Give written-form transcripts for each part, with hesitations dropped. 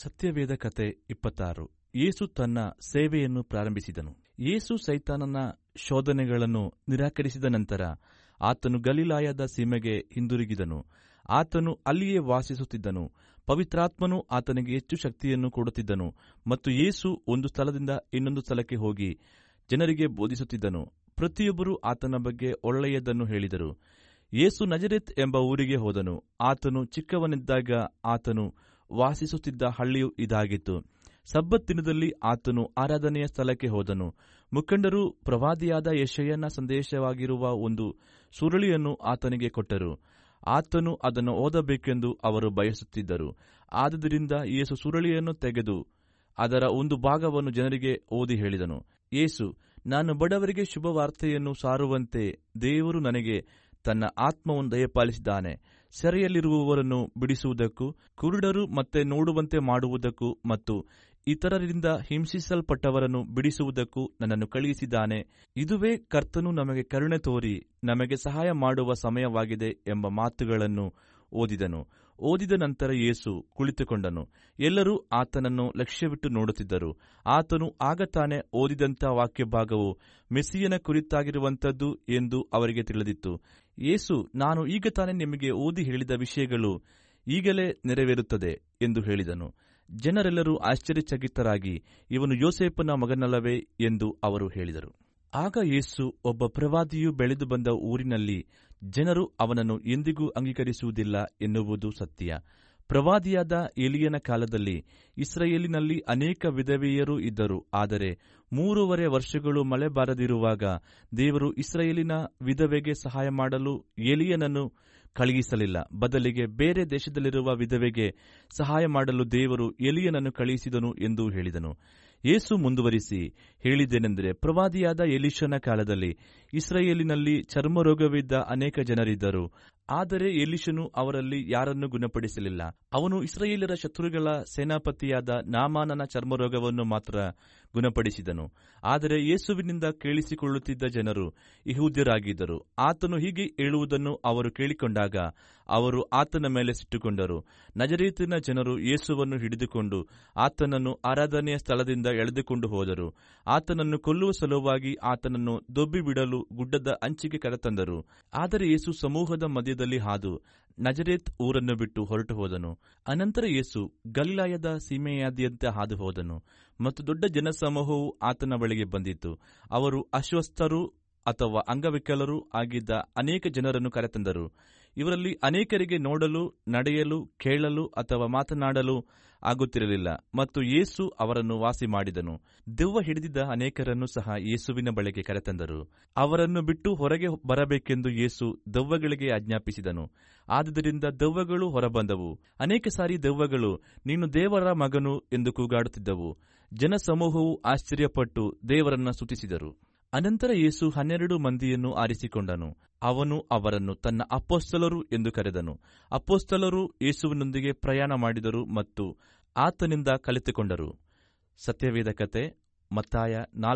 ಸತ್ಯವೇದ ಕತೆ 26. ಯೇಸು ತನ್ನ ಸೇವೆಯನ್ನು ಪ್ರಾರಂಭಿಸಿದನು. ಯೇಸು ಸೈತಾನನ ಶೋಧನೆಗಳನ್ನು ನಿರಾಕರಿಸಿದ ನಂತರ ಆತನು ಗಲಿಲಾಯದ ಸೀಮೆಗೆ ಹಿಂದಿರುಗಿದನು. ಆತನು ಅಲ್ಲಿಯೇ ವಾಸಿಸುತ್ತಿದ್ದನು. ಪವಿತ್ರಾತ್ಮನು ಆತನಿಗೆ ಹೆಚ್ಚು ಶಕ್ತಿಯನ್ನು ಕೊಡುತ್ತಿದ್ದನು ಮತ್ತು ಯೇಸು ಒಂದು ಸ್ಥಳದಿಂದ ಇನ್ನೊಂದು ಸ್ಥಳಕ್ಕೆ ಹೋಗಿ ಜನರಿಗೆ ಬೋಧಿಸುತ್ತಿದ್ದನು. ಪ್ರತಿಯೊಬ್ಬರೂ ಆತನ ಬಗ್ಗೆ ಒಳ್ಳೆಯದನ್ನು ಹೇಳಿದರು. ಯೇಸು ನಜರೇತ್ ಎಂಬ ಊರಿಗೆ ಹೋದನು. ಆತನು ಚಿಕ್ಕವನಿದ್ದಾಗ ಆತನು ವಾಸಿಸುತ್ತಿದ್ದ ಹಳ್ಳಿಯು ಇದಾಗಿತ್ತು. ಸಬ್ಬತ್ ದಿನದಲ್ಲಿ ಆತನು ಆರಾಧನೆಯ ಸ್ಥಳಕ್ಕೆ ಹೋದನು. ಮುಖಂಡರು ಪ್ರವಾದಿಯಾದ ಯೆಶಾಯನ ಸಂದೇಶವಾಗಿರುವ ಒಂದು ಸುರುಳಿಯನ್ನು ಆತನಿಗೆ ಕೊಟ್ಟರು. ಆತನು ಅದನ್ನು ಓದಬೇಕೆಂದು ಅವರು ಬಯಸುತ್ತಿದ್ದರು. ಆದುದರಿಂದ ಯೇಸು ಸುರುಳಿಯನ್ನು ತೆಗೆದು ಅದರ ಒಂದು ಭಾಗವನ್ನು ಜನರಿಗೆ ಓದಿ ಹೇಳಿದನು. ಯೇಸು, ನಾನು ಬಡವರಿಗೆ ಶುಭವಾರ್ತೆಯನ್ನು ಸಾರುವಂತೆ ದೇವರು ನನಗೆ ತನ್ನ ಆತ್ಮವನ್ನು ದಯಪಾಲಿಸಿದ್ದಾನೆ. ಸೆರೆಯಲ್ಲಿರುವವರನ್ನು ಬಿಡಿಸುವುದಕ್ಕೂ, ಕುರುಡರು ಮತ್ತೆ ನೋಡುವಂತೆ ಮಾಡುವುದಕ್ಕೂ ಮತ್ತು ಇತರರಿಂದ ಹಿಂಸಿಸಲ್ಪಟ್ಟವರನ್ನು ಬಿಡಿಸುವುದಕ್ಕೂ ನನ್ನನ್ನು ಕಳುಹಿಸಿದ್ದಾನೆ. ಇದುವೇ ಕರ್ತನು ನಮಗೆ ಕರುಣೆ ತೋರಿ ನಮಗೆ ಸಹಾಯ ಮಾಡುವ ಸಮಯವಾಗಿದೆ ಎಂಬ ಮಾತುಗಳನ್ನು ಓದಿದನು. ಓದಿದ ನಂತರ ಯೇಸು ಕುಳಿತುಕೊಂಡನು. ಎಲ್ಲರೂ ಆತನನ್ನು ಲಕ್ಷ್ಯವಿಟ್ಟು ನೋಡುತ್ತಿದ್ದರು. ಆತನು ಆಗ ತಾನೇ ಓದಿದಂಥ ವಾಕ್ಯಭಾಗವು ಮೆಸ್ಸಿಯನ ಕುರಿತಾಗಿರುವಂಥದ್ದು ಎಂದು ಅವರಿಗೆ ತಿಳಿದಿತ್ತು. ಯೇಸು, ನಾನು ಈಗ ತಾನೇ ನಿಮಗೆ ಓದಿ ಹೇಳಿದ ವಿಷಯಗಳು ಈಗಲೇ ನೆರವೇರುತ್ತದೆ ಎಂದು ಹೇಳಿದನು. ಜನರೆಲ್ಲರೂ ಆಶ್ಚರ್ಯಚಕಿತರಾಗಿ, ಇವನು ಯೋಸೇಫನ ಮಗನಲ್ಲವೇ ಎಂದು ಅವರು ಹೇಳಿದರು. ಆಗ ಯೇಸು, ಒಬ್ಬ ಪ್ರವಾದಿಯು ಬೆಳೆದು ಬಂದ ಊರಿನಲ್ಲಿ ಜನರು ಅವನನ್ನು ಎಂದಿಗೂ ಅಂಗೀಕರಿಸುವುದಿಲ್ಲ ಎನ್ನುವುದು ಸತ್ಯ. ಪ್ರವಾದಿಯಾದ ಎಲೀಯನ ಕಾಲದಲ್ಲಿ ಇಸ್ರಾಯೇಲಿನಲ್ಲಿ ಅನೇಕ ವಿಧವೆಯರು ಇದ್ದರು. ಆದರೆ 3.5 ವರ್ಷಗಳು ಮಳೆ ಬಾರದಿರುವಾಗ ದೇವರು ಇಸ್ರಾಯೇಲಿನ ವಿಧವೆಗೆ ಸಹಾಯ ಮಾಡಲು ಎಲೀಯನನ್ನು ಕಳುಹಿಸಲಿಲ್ಲ. ಬದಲಿಗೆ ಬೇರೆ ದೇಶದಲ್ಲಿರುವ ವಿಧವೆಗೆ ಸಹಾಯ ಮಾಡಲು ದೇವರು ಎಲೀಯನನ್ನು ಕಳುಹಿಸಿದನು ಎಂದು ಹೇಳಿದನು. ಯೇಸು ಮುಂದುವರಿಸಿ ಹೇಳಿದ್ದೇನೆಂದರೆ, ಪ್ರವಾದಿಯಾದ ಎಲೀಷನ ಕಾಲದಲ್ಲಿ ಇಸ್ರಾಯೇಲಿನಲ್ಲಿ ಚರ್ಮರೋಗವಿದ್ದ ಅನೇಕ ಜನರಿದ್ದರು. ಆದರೆ ಎಲೀಷನು ಅವರಲ್ಲಿ ಯಾರನ್ನೂ ಗುಣಪಡಿಸಲಿಲ್ಲ. ಅವನು ಇಸ್ರಾಯೇಲರ ಶತ್ರುಗಳ ಸೇನಾಪತಿಯಾದ ನಾಮಾನನ ಚರ್ಮರೋಗವನ್ನು ಮಾತ್ರ ಗುಣಪಡಿಸಿದನು. ಆದರೆ ಯೇಸುವಿನಿಂದ ಕೇಳಿಸಿಕೊಳ್ಳುತ್ತಿದ್ದ ಜನರು ಯೆಹೂದ್ಯರಾಗಿದ್ದರು. ಆತನು ಹೀಗೆ ಹೇಳುವುದನ್ನು ಅವರು ಕೇಳಿಕೊಂಡಾಗ ಅವರು ಆತನ ಮೇಲೆ ಸಿಟ್ಟುಕೊಂಡರು. ನಜರೇತಿನ ಜನರು ಯೇಸುವನ್ನು ಹಿಡಿದುಕೊಂಡು ಆತನನ್ನು ಆರಾಧನೆಯ ಸ್ಥಳದಿಂದ ಎಳೆದುಕೊಂಡು ಹೋದರು. ಆತನನ್ನು ಕೊಲ್ಲುವ ಸಲುವಾಗಿ ಆತನನ್ನು ದೊಬ್ಬಿಬಿಡಲು ಗುಡ್ಡದ ಅಂಚಿಗೆ ಕರೆತಂದರು. ಆದರೆ ಯೇಸು ಸಮೂಹದ ಮಧ್ಯದಲ್ಲಿ ಹಾದು ನಜರೇತ್ ಊರನ್ನು ಬಿಟ್ಟು ಹೊರಟು ಹೋದನು. ಅನಂತರ ಯೇಸು ಗಲಿಲಾಯದ ಸೀಮೆಯಾದ್ಯಂತ ಹಾದು ಹೋದನು ಮತ್ತು ದೊಡ್ಡ ಜನಸಮೂಹವು ಆತನ ಬಳಿಗೆ ಬಂದಿತು. ಅವರು ಅಸ್ವಸ್ಥರು ಅಥವಾ ಅಂಗವಿಕಲರೂ ಆಗಿದ್ದ ಅನೇಕ ಜನರನ್ನು ಕರೆತಂದರು. ಇವರಲ್ಲಿ ಅನೇಕರಿಗೆ ನೋಡಲು, ನಡೆಯಲು, ಕೇಳಲು ಅಥವಾ ಮಾತನಾಡಲು ಆಗುತ್ತಿರಲಿಲ್ಲ ಮತ್ತು ಯೇಸು ಅವರನ್ನು ವಾಸಿ ಮಾಡಿದನು. ದೆವ್ವ ಹಿಡಿದಿದ್ದ ಅನೇಕರನ್ನು ಸಹ ಯೇಸುವಿನ ಬಳಿಗೆ ಕರೆತಂದರು. ಅವರನ್ನು ಬಿಟ್ಟು ಹೊರಗೆ ಬರಬೇಕೆಂದು ಯೇಸು ದೆವ್ವಗಳಿಗೆ ಆಜ್ಞಾಪಿಸಿದನು. ಆದುದರಿಂದ ದೆವ್ವಗಳು ಹೊರಬಂದವು. ಅನೇಕ ಸಾರಿ ದೆವ್ವಗಳು, ನೀನು ದೇವರ ಮಗನು ಎಂದು ಕೂಗಾಡುತ್ತಿದ್ದವು. ಜನಸಮೂಹವು ಆಶ್ಚರ್ಯಪಟ್ಟು ದೇವರನ್ನ ಸ್ತುತಿಸಿದರು. ಅನಂತರ ಯೇಸು 12 ಮಂದಿಯನ್ನು ಆರಿಸಿಕೊಂಡನು. ಅವನು ಅವರನ್ನು ತನ್ನ ಅಪೊಸ್ತಲರು ಎಂದು ಕರೆದನು. ಅಪೊಸ್ತಲರು ಯೇಸುವಿನೊಂದಿಗೆ ಪ್ರಯಾಣ ಮಾಡಿದರು ಮತ್ತು ಆತನಿಂದ ಕಲಿತುಕೊಂಡರು. ಸತ್ಯವೇದ ಕತೆ ಮತ್ತಾಯ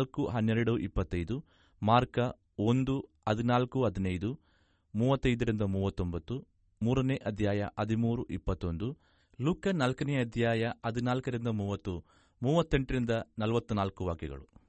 4:12-25, ಮಾರ್ಕ 1:14-15, 35-39, 3ನೇ ಅಧ್ಯಾಯ 13-21, ಲೂಕ 4ನೇ ಅಧ್ಯಾಯ 14-30, 38-44 ವಾಕ್ಯಗಳು.